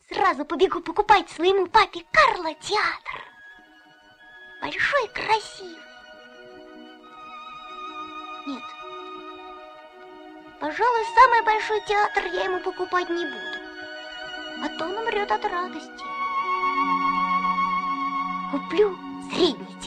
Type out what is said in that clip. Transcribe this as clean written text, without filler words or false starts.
Сразу побегу покупать своему папе Карло театр. Большой и красивый. Нет, пожалуй, самый большой театр я ему покупать не буду, а то он умрет от радости. Куплю средний